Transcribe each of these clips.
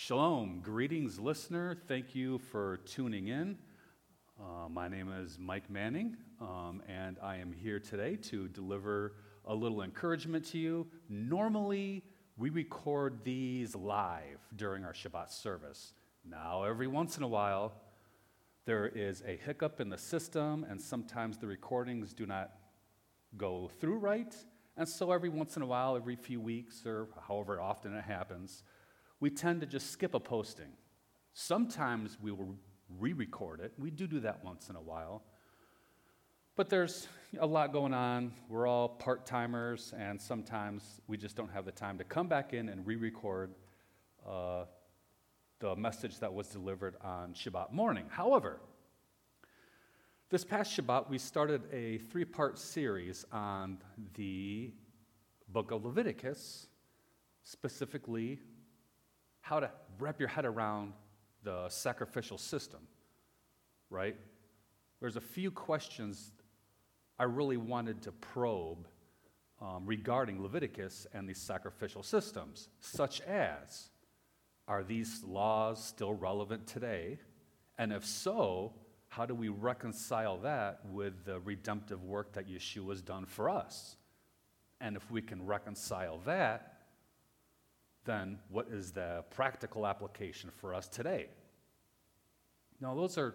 Shalom, greetings, listener. Thank you for tuning in. My name is Mike Manning, and I am here today to deliver a little encouragement to you. Normally, we record these live during our Shabbat service. Now, every once in a while, there is a hiccup in the system, and sometimes the recordings do not go through right. And so every once in a while, every few weeks, or however often it happens, we tend to just skip a posting. Sometimes we will re-record it. We do that once in a while. But there's a lot going on. We're all part-timers, and sometimes we just don't have the time to come back in and re-record the message that was delivered on Shabbat morning. However, this past Shabbat, we started a 3-part series on the book of Leviticus, specifically how to wrap your head around the sacrificial system, right? There's a few questions I really wanted to probe regarding Leviticus and these sacrificial systems, such as, are these laws still relevant today? And if so, how do we reconcile that with the redemptive work that Yeshua has done for us? And if we can reconcile that, then what is the practical application for us today? Now, those are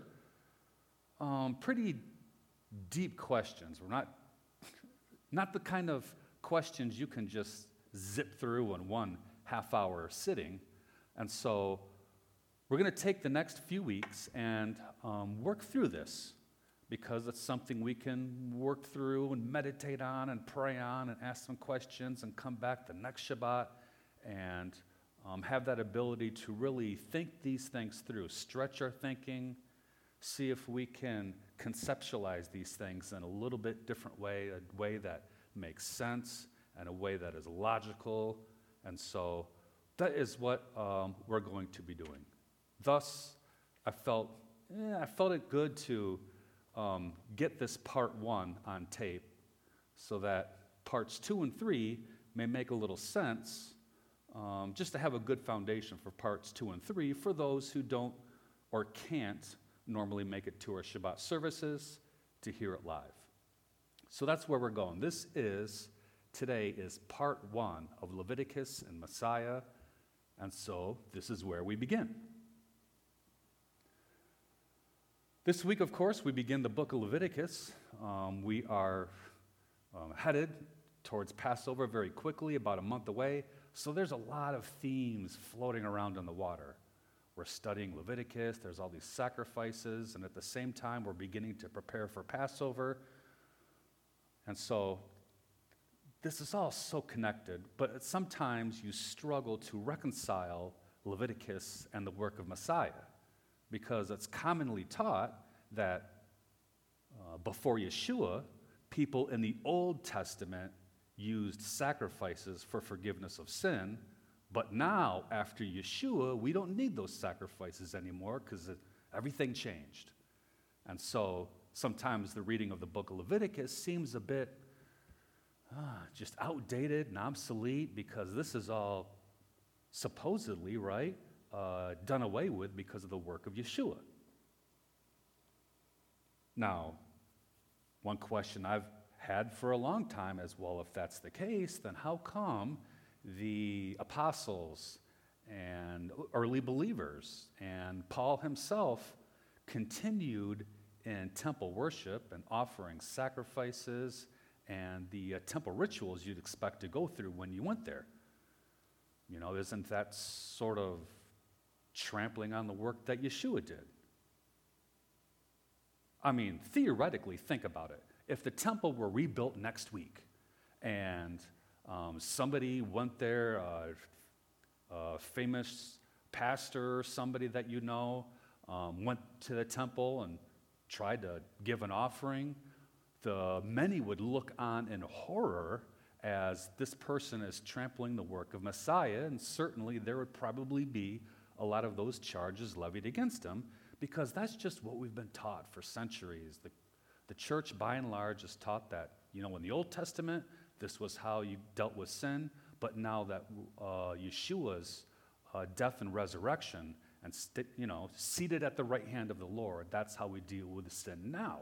pretty deep questions. We're not the kind of questions you can just zip through in one half-hour sitting. And so we're going to take the next few weeks and work through this, because it's something we can work through and meditate on and pray on and ask some questions and come back the next Shabbat and have that ability to really think these things through, stretch our thinking, see if we can conceptualize these things in a little bit different way, a way that makes sense and a way that is logical. And so that is what we're going to be doing. Thus, I felt it good to get this part 1 on tape so that parts 2 and 3 may make a little sense, just to have a good foundation for parts 2 and 3 for those who don't or can't normally make it to our Shabbat services to hear it live. So that's where we're going. Today is part 1 of Leviticus and Messiah, and so this is where we begin. This week, of course, we begin the book of Leviticus. We are headed towards Passover very quickly, about a month away. So there's a lot of themes floating around in the water. We're studying Leviticus, there's all these sacrifices, and at the same time, we're beginning to prepare for Passover. And so this is all so connected, but sometimes you struggle to reconcile Leviticus and the work of Messiah, because it's commonly taught that before Yeshua, people in the Old Testament used sacrifices for forgiveness of sin, but now, after Yeshua, we don't need those sacrifices anymore because everything changed. And so sometimes the reading of the book of Leviticus seems a bit just outdated and obsolete, because this is all supposedly, right, done away with because of the work of Yeshua. Now, one question I've had for a long time is, well, if that's the case, then how come the apostles and early believers and Paul himself continued in temple worship and offering sacrifices and the temple rituals you'd expect to go through when you went there? You know, isn't that sort of trampling on the work that Yeshua did? I mean, theoretically, think about it. If the temple were rebuilt next week and somebody went there, a famous pastor, somebody that you know, went to the temple and tried to give an offering, the many would look on in horror as this person is trampling the work of Messiah, and certainly there would probably be a lot of those charges levied against him, because that's just what we've been taught for centuries. The church, by and large, is taught that, you know, in the Old Testament, this was how you dealt with sin, but now that Yeshua's death and resurrection and seated at the right hand of the Lord. That's how we deal with sin now.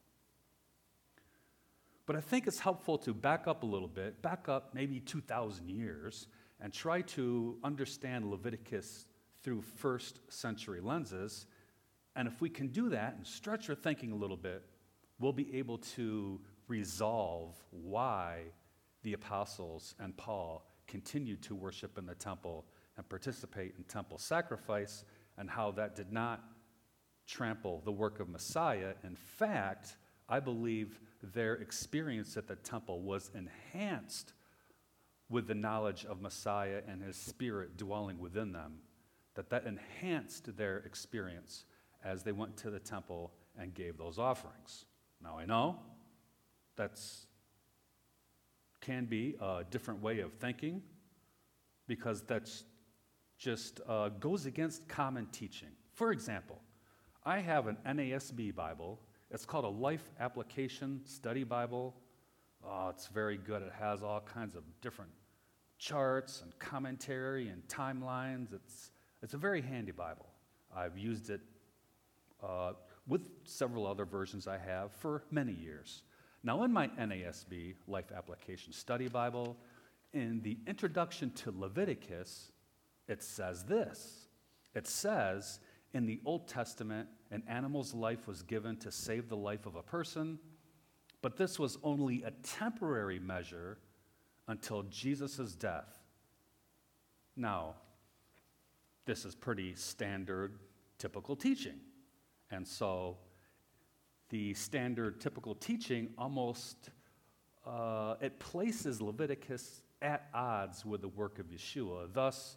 But I think it's helpful to back up a little bit, back up maybe 2,000 years, and try to understand Leviticus through first century lenses. And if we can do that and stretch our thinking a little bit, we'll be able to resolve why the apostles and Paul continued to worship in the temple and participate in temple sacrifice, and how that did not trample the work of Messiah. In fact, I believe their experience at the temple was enhanced with the knowledge of Messiah and his Spirit dwelling within them, that enhanced their experience as they went to the temple and gave those offerings. Now, I know that's can be a different way of thinking, because that's just goes against common teaching. For example, I have an NASB Bible. It's called a Life Application Study Bible. Oh, it's very good. It has all kinds of different charts and commentary and timelines. It's a very handy Bible. I've used it with several other versions I have for many years. Now, in my NASB Life Application Study Bible, in the introduction to Leviticus, it says this. It says, in the Old Testament, an animal's life was given to save the life of a person, but this was only a temporary measure until Jesus' death. Now, this is pretty standard, typical teaching. And so the standard, typical teaching almost, it places Leviticus at odds with the work of Yeshua. Thus,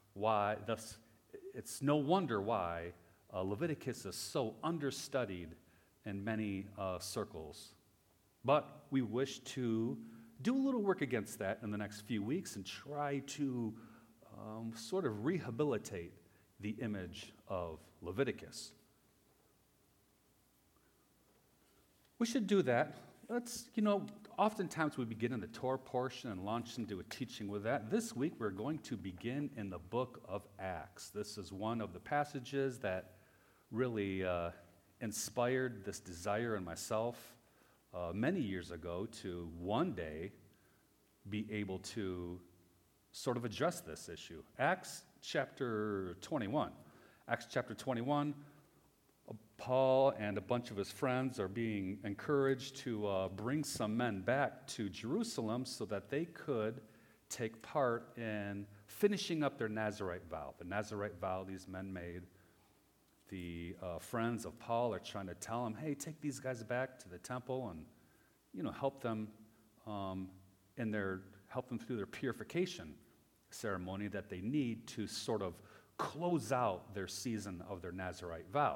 it's no wonder why Leviticus is so understudied in many circles. But we wish to do a little work against that in the next few weeks and try to sort of rehabilitate the image of Leviticus. We should do that. Oftentimes we begin in the Torah portion and launch into a teaching with that. This week we're going to begin in the book of Acts. This is one of the passages that really inspired this desire in myself many years ago to one day be able to sort of address this issue. Acts chapter 21. Acts chapter 21, Paul and a bunch of his friends are being encouraged to bring some men back to Jerusalem so that they could take part in finishing up their Nazirite vow. The Nazirite vow these men made. The friends of Paul are trying to tell him, hey, take these guys back to the temple and, help them help them through their purification ceremony that they need to sort of close out their season of their Nazirite vow.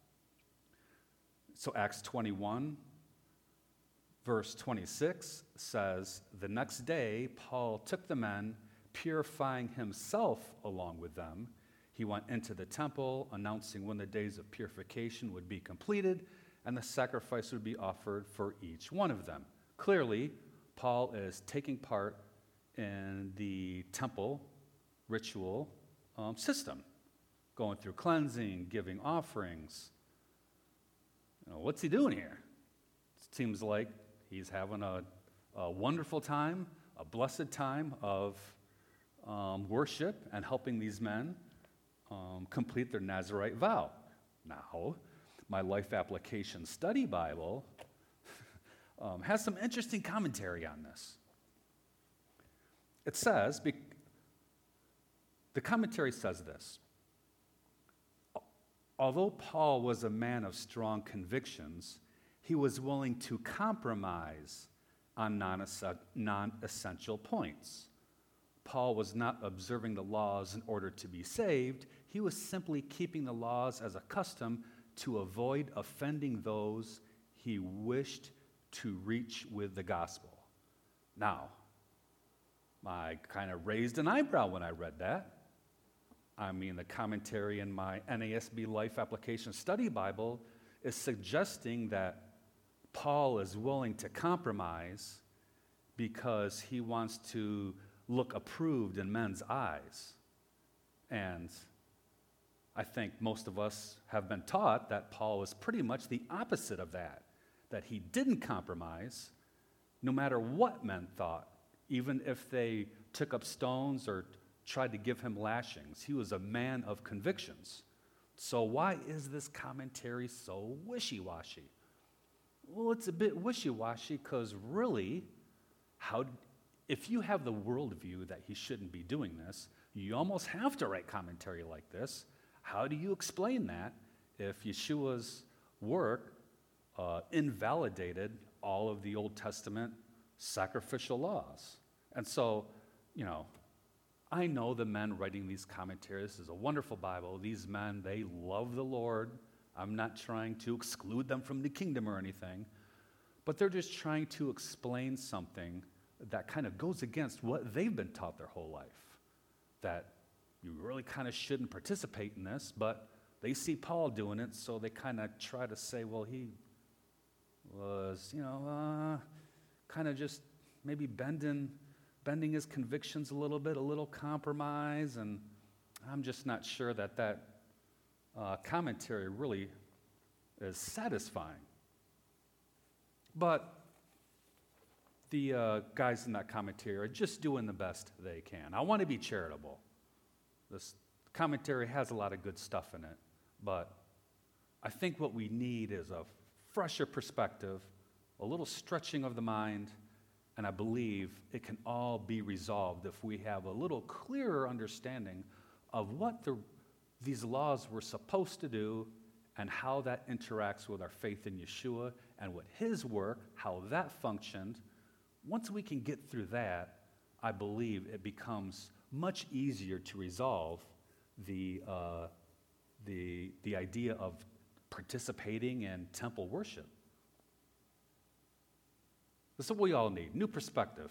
So Acts 21, verse 26 says, the next day Paul took the men, purifying himself along with them. He went into the temple, announcing when the days of purification would be completed, and the sacrifice would be offered for each one of them. Clearly, Paul is taking part in the temple ritual system, going through cleansing, giving offerings. What's he doing here? It seems like he's having a wonderful time, a blessed time of worship and helping these men complete their Nazirite vow. Now, my Life Application Study Bible has some interesting commentary on this. It says, the commentary says this: although Paul was a man of strong convictions, he was willing to compromise on non-essential points. Paul was not observing the laws in order to be saved. He was simply keeping the laws as a custom to avoid offending those he wished to reach with the gospel. Now, I kind of raised an eyebrow when I read that. I mean, the commentary in my NASB Life Application Study Bible is suggesting that Paul is willing to compromise because he wants to look approved in men's eyes. And I think most of us have been taught that Paul was pretty much the opposite of that he didn't compromise no matter what men thought, even if they took up stones or tried to give him lashings. He was a man of convictions. So why is this commentary so wishy-washy? Well, it's a bit wishy-washy because really, if you have the worldview that he shouldn't be doing this, you almost have to write commentary like this. How do you explain that if Yeshua's work invalidated all of the Old Testament sacrificial laws? And so, I know the men writing these commentaries. This is a wonderful Bible. These men, they love the Lord. I'm not trying to exclude them from the kingdom or anything, but they're just trying to explain something that kind of goes against what they've been taught their whole life, that you really kind of shouldn't participate in this, but they see Paul doing it, so they kind of try to say, well, he was, kind of just maybe bending his convictions a little compromise, and I'm just not sure that commentary really is satisfying. But the guys in that commentary are just doing the best they can. I want to be charitable. This commentary has a lot of good stuff in it, but I think what we need is a fresher perspective, a little stretching of the mind, and I believe it can all be resolved if we have a little clearer understanding of what these laws were supposed to do and how that interacts with our faith in Yeshua and what his work, how that functioned. Once we can get through that, I believe it becomes much easier to resolve the idea of participating in temple worship. This is what we all need, new perspective.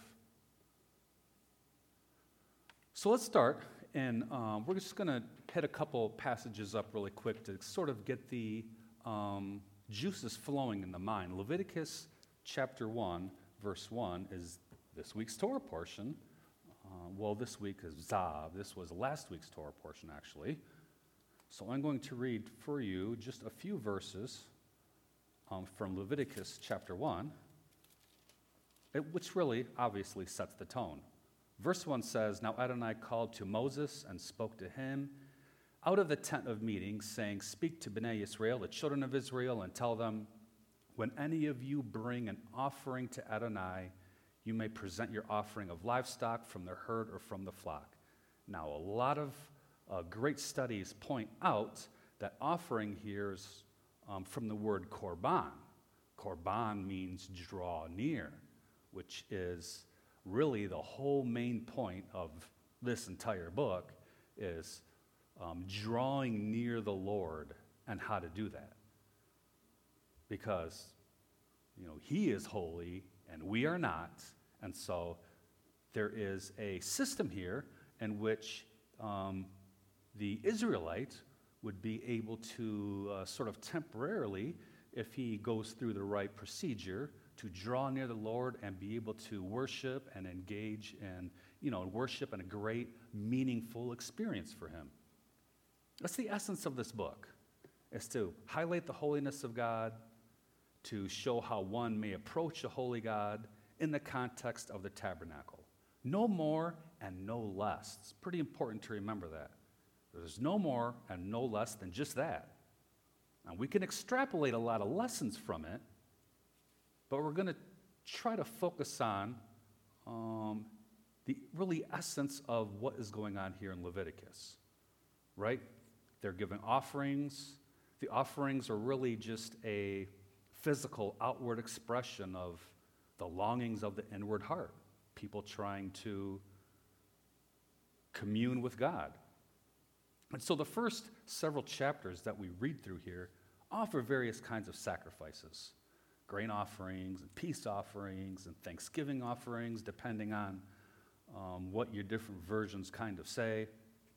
So let's start, and we're just going to hit a couple passages up really quick to sort of get the juices flowing in the mind. Leviticus chapter 1, verse 1 is this week's Torah portion. This week is Zav. This was last week's Torah portion, actually. So I'm going to read for you just a few verses from Leviticus chapter 1. Which really obviously sets the tone. Verse 1 says, "Now Adonai called to Moses and spoke to him out of the tent of meeting, saying, Speak to Bnei Israel, the children of Israel, and tell them, when any of you bring an offering to Adonai, you may present your offering of livestock from the herd or from the flock." Now, a lot of great studies point out that offering here is from the word korban. Korban means draw near, which is really the whole main point of this entire book, is drawing near the Lord and how to do that. Because, he is holy and we are not, and so there is a system here in which the Israelite would be able to sort of temporarily, if he goes through the right procedure, to draw near the Lord and be able to worship and engage in, worship in a great, meaningful experience for him. That's the essence of this book, is to highlight the holiness of God, to show how one may approach a holy God in the context of the tabernacle. No more and no less. It's pretty important to remember that. There's no more and no less than just that. And we can extrapolate a lot of lessons from it, but we're going to try to focus on the really essence of what is going on here in Leviticus, right? They're giving offerings. The offerings are really just a physical, outward expression of the longings of the inward heart, people trying to commune with God. And so the first several chapters that we read through here offer various kinds of sacrifices. Grain offerings and peace offerings and thanksgiving offerings, depending on what your different versions kind of say.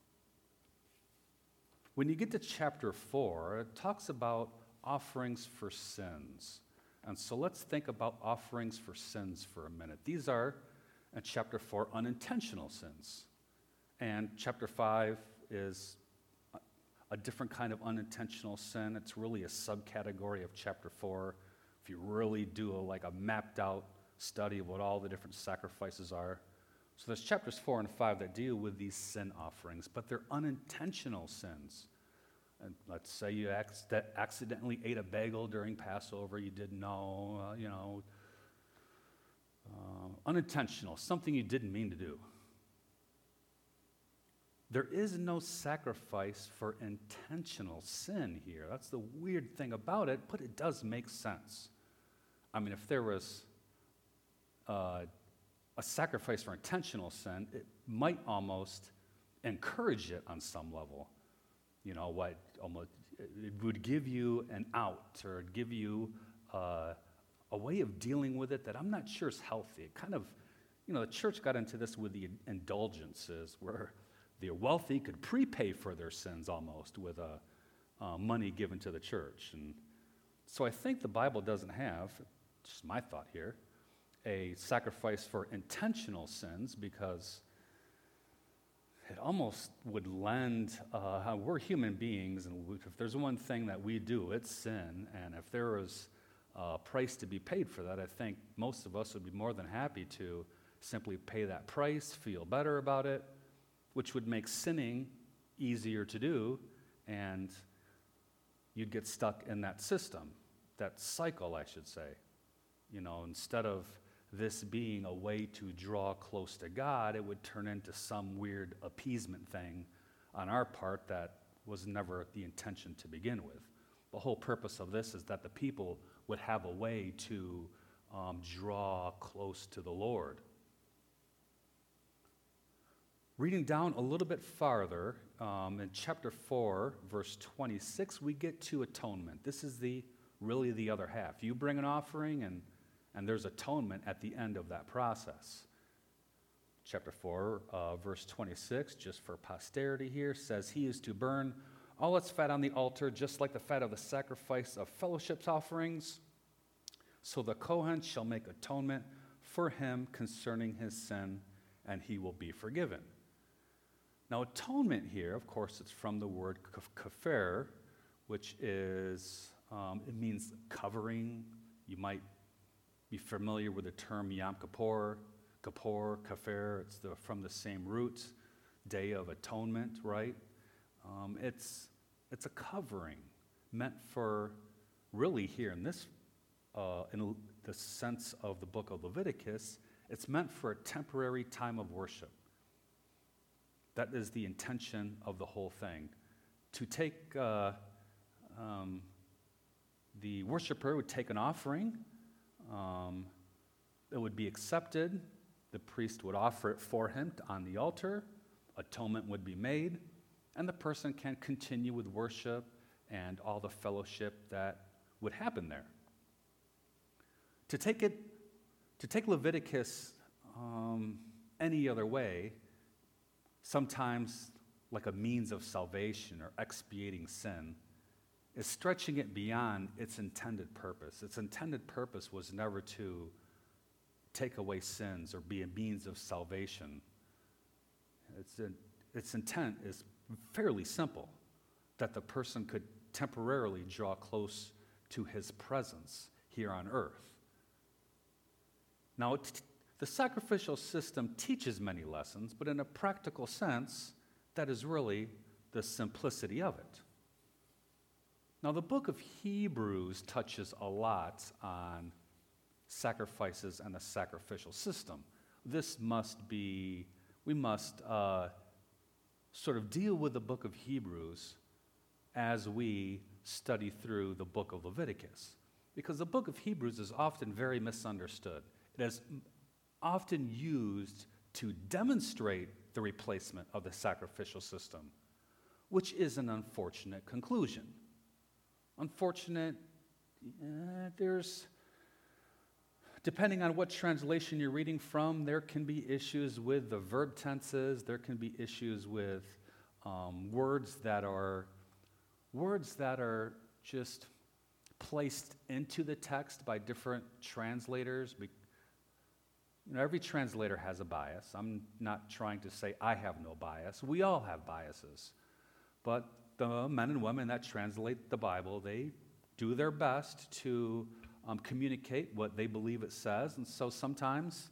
When you get to chapter 4, it talks about offerings for sins. And so let's think about offerings for sins for a minute. These are, in chapter 4, unintentional sins. And chapter 5 is a different kind of unintentional sin. It's really a subcategory of chapter 4. If you really do a mapped out study of what all the different sacrifices are. So there's chapters 4 and 5 that deal with these sin offerings, but they're unintentional sins. And let's say you accidentally ate a bagel during Passover, you didn't know, unintentional, something you didn't mean to do. There is no sacrifice for intentional sin here. That's the weird thing about it, but it does make sense. I mean, if there was a sacrifice for intentional sin, it might almost encourage it on some level. It would give you an out, or give you a way of dealing with it that I'm not sure is healthy. It kind of, the church got into this with the indulgences, where the wealthy could prepay for their sins almost with money given to the church. And so I think the Bible doesn't have, just my thought here, a sacrifice for intentional sins, because it almost would lend, we're human beings, and if there's one thing that we do, it's sin, and if there was a price to be paid for that, I think most of us would be more than happy to simply pay that price, feel better about it, which would make sinning easier to do, and you'd get stuck in that system, that cycle, I should say. Instead of this being a way to draw close to God, it would turn into some weird appeasement thing on our part that was never the intention to begin with. The whole purpose of this is that the people would have a way to draw close to the Lord. Reading down a little bit farther, in chapter 4, verse 26, we get to atonement. This is really the other half. You bring an offering, and there's atonement at the end of that process. Chapter 4, verse 26, just for posterity here, says, "He is to burn all its fat on the altar, just like the fat of the sacrifice of fellowship offerings. So the Kohen shall make atonement for him concerning his sin, and he will be forgiven." Now, atonement here, of course, it's from the word kafer, which is, it means covering. You might be familiar with the term Yom Kippur, kafer, it's from the same root, Day of Atonement, right? It's a covering meant for, really here in this, in the sense of the book of Leviticus, it's meant for a temporary time of worship. That is the intention of the whole thing. To take, the worshiper would take an offering, it would be accepted, the priest would offer it for him on the altar, atonement would be made, and the person can continue with worship and all the fellowship that would happen there. To take Leviticus any other way, sometimes like a means of salvation or expiating sin, is stretching it beyond its intended purpose. Its intended purpose was never to take away sins or be a means of salvation. Its intent is fairly simple, that the person could temporarily draw close to his presence here on earth. Now, the sacrificial system teaches many lessons, but in a practical sense, that is really the simplicity of it. Now, the book of Hebrews touches a lot on sacrifices and the sacrificial system. We must sort of deal with the book of Hebrews as we study through the book of Leviticus, because the book of Hebrews is often very misunderstood. It is often used to demonstrate the replacement of the sacrificial system, which is an unfortunate conclusion. Unfortunate, depending on what translation you're reading from, there can be issues with the verb tenses, there can be issues with words that are just placed into the text by different translators. Every translator has a bias. I'm not trying to say I have no bias. We all have biases. but the men and women that translate the Bible, they do their best to communicate what they believe it says. And so sometimes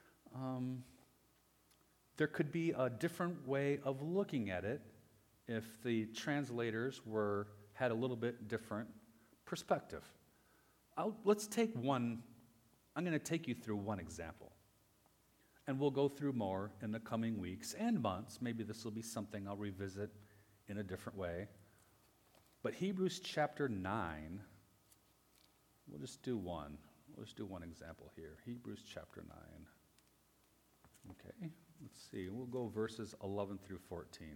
there could be a different way of looking at it if the translators had a little bit different perspective. Let's take one. I'm going to take you through one example. And we'll go through more in the coming weeks and months. Maybe this will be something I'll revisit in a different way. But Hebrews chapter 9, we'll just do one. We'll just do one example here. Hebrews chapter 9. Okay, let's see. We'll go verses 11 through 14.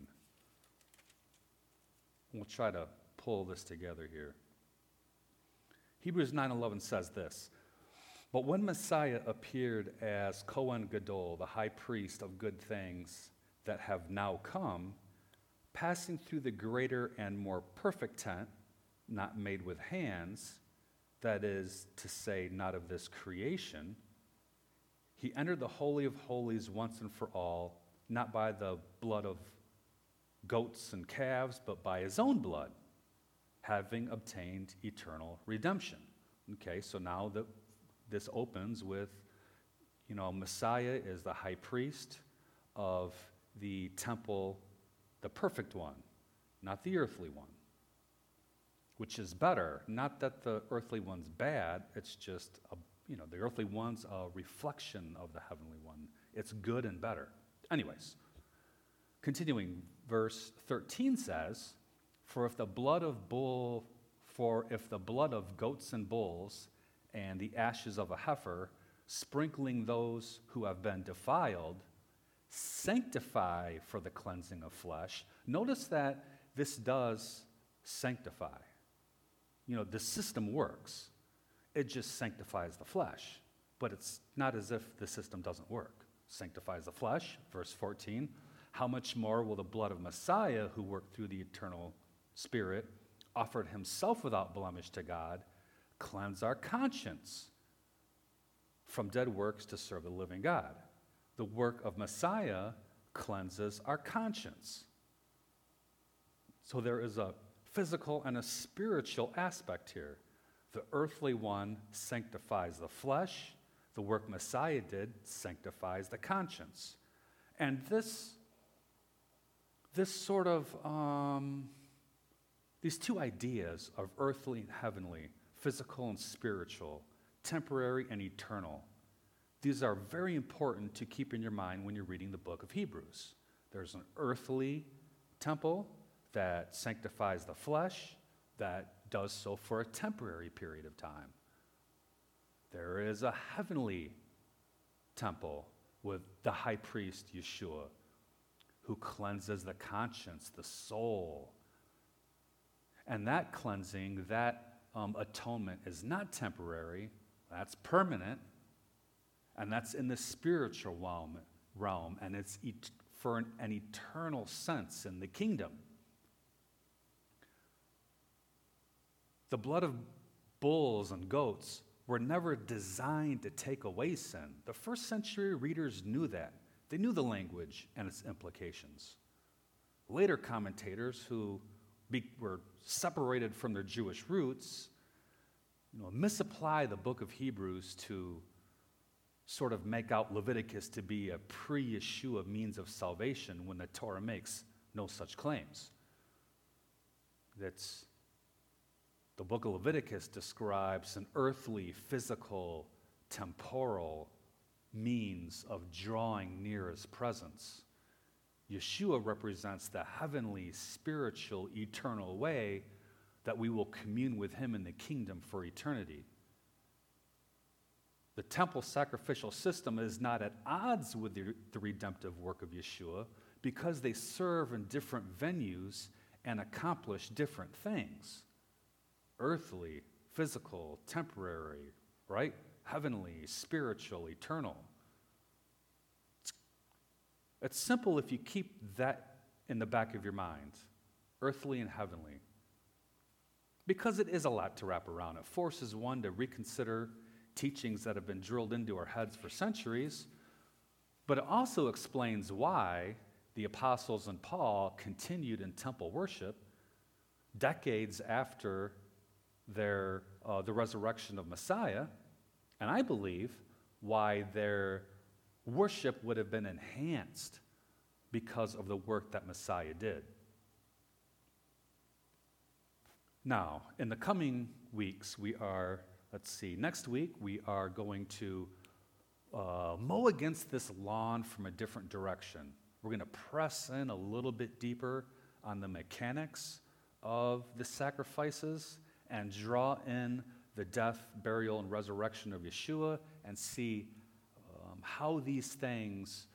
We'll try to pull this together here. Hebrews 9:11 says this, "But when Messiah appeared as Kohen Gadol, the high priest of good things that have now come, passing through the greater and more perfect tent, not made with hands, that is to say, not of this creation, he entered the Holy of Holies once and for all, not by the blood of goats and calves, but by his own blood, having obtained eternal redemption." Okay, so now this opens with, Messiah is the high priest of the temple, the perfect one, not the earthly one, which is better. Not that the earthly one's bad, it's just, the earthly one's a reflection of the heavenly one. It's good and better. Anyways, continuing, verse 13 says, For if the blood of goats and bulls and the ashes of a heifer, sprinkling those who have been defiled, sanctify for the cleansing of flesh. Notice that this does sanctify. The system works. It just sanctifies the flesh. But it's not as if the system doesn't work. Sanctifies the flesh, verse 14. How much more will the blood of Messiah, who worked through the eternal Spirit, offered himself without blemish to God, cleanse our conscience from dead works to serve the living God? The work of Messiah cleanses our conscience. So there is a physical and a spiritual aspect here. The earthly one sanctifies the flesh. The work Messiah did sanctifies the conscience. And this sort of, these two ideas of earthly and heavenly, physical and spiritual, temporary and eternal, these are very important to keep in your mind when you're reading the book of Hebrews. There's an earthly temple that sanctifies the flesh, that does so for a temporary period of time. There is a heavenly temple with the high priest, Yeshua, who cleanses the conscience, the soul. And that cleansing, that atonement is not temporary, that's permanent, and that's in the spiritual realm, and it's for an eternal sense in the kingdom. The blood of bulls and goats were never designed to take away sin. The first century readers knew that. They knew the language and its implications. Later commentators who were separated from their Jewish roots, misapply the book of Hebrews to sort of make out Leviticus to be a pre-Yeshua means of salvation when the Torah makes no such claims. The book of Leviticus describes an earthly, physical, temporal means of drawing near his presence. Yeshua represents the heavenly, spiritual, eternal way that we will commune with him in the kingdom for eternity. The temple sacrificial system is not at odds with the redemptive work of Yeshua because they serve in different venues and accomplish different things. Earthly, physical, temporary, right? Heavenly, spiritual, eternal. It's simple if you keep that in the back of your mind, earthly and heavenly. Because it is a lot to wrap around. It forces one to reconsider teachings that have been drilled into our heads for centuries, but it also explains why the apostles and Paul continued in temple worship decades after the resurrection of Messiah, and I believe why their worship would have been enhanced because of the work that Messiah did. Now, in the coming weeks, next week we are going to mow against this lawn from a different direction. We're going to press in a little bit deeper on the mechanics of the sacrifices and draw in the death, burial, and resurrection of Yeshua and see how these things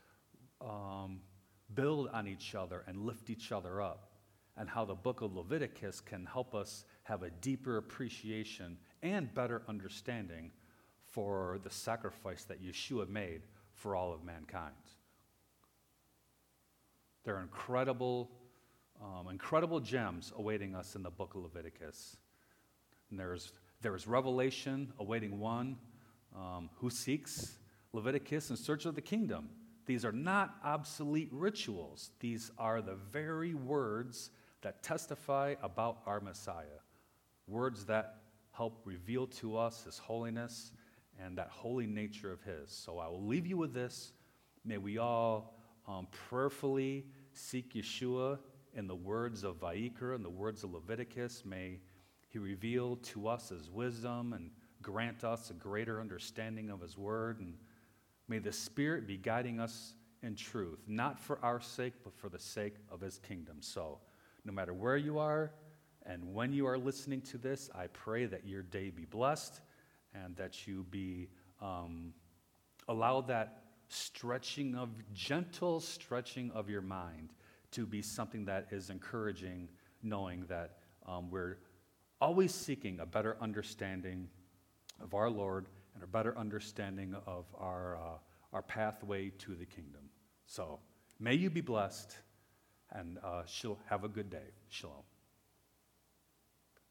build on each other and lift each other up, and how the book of Leviticus can help us have a deeper appreciation and better understanding for the sacrifice that Yeshua made for all of mankind. There are incredible gems awaiting us in the book of Leviticus. And there's revelation awaiting one who seeks Leviticus in search of the kingdom. These are not obsolete rituals. These are the very words that testify about our Messiah, words that help reveal to us his holiness and that holy nature of his. So I will leave you with this. May we all prayerfully seek Yeshua in the words of Vayikra and the words of Leviticus. May he reveal to us his wisdom and grant us a greater understanding of his word. And may the Spirit be guiding us in truth, not for our sake, but for the sake of his kingdom. So no matter where you are and when you are listening to this, I pray that your day be blessed and that you be allow that gentle stretching of your mind to be something that is encouraging, knowing that we're always seeking a better understanding of our Lord and a better understanding of our pathway to the kingdom. So may you be blessed, and have a good day. Shalom.